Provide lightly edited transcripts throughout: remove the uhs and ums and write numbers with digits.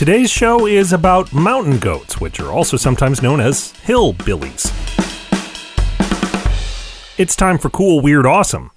Today's show is about mountain goats, which are also sometimes known as hillbillies. It's time for Cool, Weird, Awesome.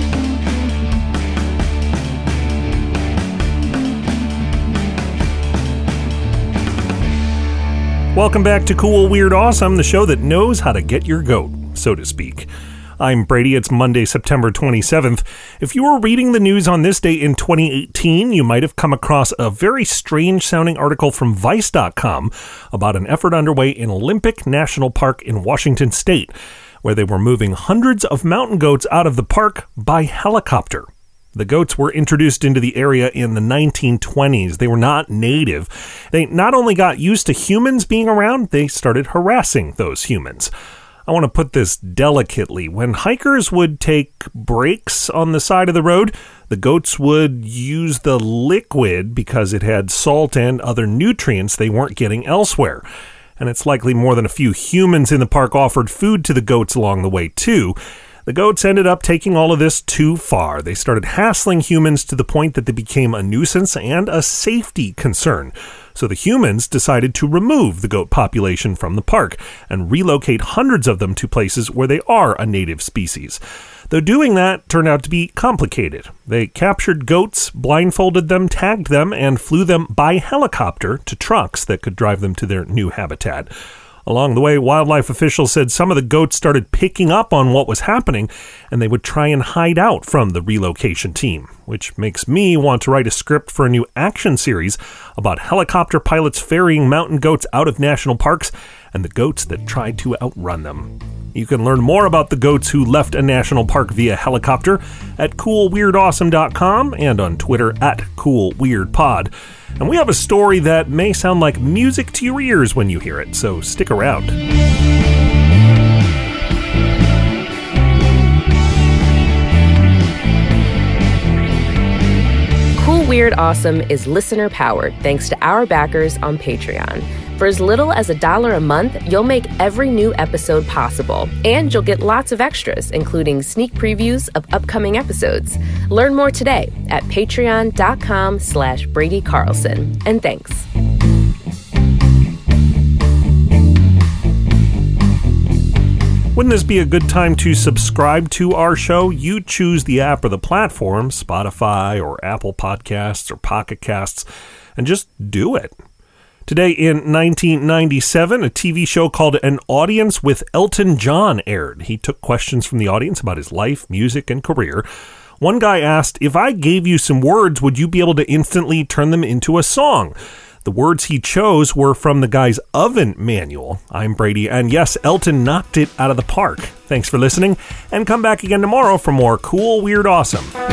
Welcome back to Cool, Weird, Awesome, the show that knows how to get your goat, so to speak. I'm Brady. It's Monday, September 27th. If you were reading the news on this day in 2018, you might have come across a very strange-sounding article from Vice.com about an effort underway in Olympic National Park in Washington State, where they were moving hundreds of mountain goats out of the park by helicopter. The goats were introduced into the area in the 1920s. They were not native. They not only got used to humans being around, they started harassing those humans. I want to put this delicately. When hikers would take breaks on the side of the road, the goats would use the liquid because it had salt and other nutrients they weren't getting elsewhere. And it's likely more than a few humans in the park offered food to the goats along the way, too. The goats ended up taking all of this too far. They started hassling humans to the point that they became a nuisance and a safety concern. So the humans decided to remove the goat population from the park and relocate hundreds of them to places where they are a native species. Though doing that turned out to be complicated. They captured goats, blindfolded them, tagged them, and flew them by helicopter to trucks that could drive them to their new habitat. Along the way, wildlife officials said some of the goats started picking up on what was happening, and they would try and hide out from the relocation team, which makes me want to write a script for a new action series about helicopter pilots ferrying mountain goats out of national parks and the goats that tried to outrun them. You can learn more about the goats who left a national park via helicopter at coolweirdawesome.com and on Twitter at coolweirdpod. And we have a story that may sound like music to your ears when you hear it, so stick around. Cool, Weird, Awesome is listener-powered thanks to our backers on Patreon. For as little as $1 a month, you'll make every new episode possible, and you'll get lots of extras, including sneak previews of upcoming episodes. Learn more today at patreon.com/Brady Carlson. And thanks. Wouldn't this be a good time to subscribe to our show? You choose the app or the platform, Spotify or Apple Podcasts or Pocket Casts, and just do it. Today in 1997, a TV show called An Audience with Elton John aired. He took questions from the audience about his life, music, and career. One guy asked, if I gave you some words, would you be able to instantly turn them into a song? The words he chose were from the guy's oven manual. I'm Brady, and yes, Elton knocked it out of the park. Thanks for listening, and come back again tomorrow for more Cool, Weird, Awesome.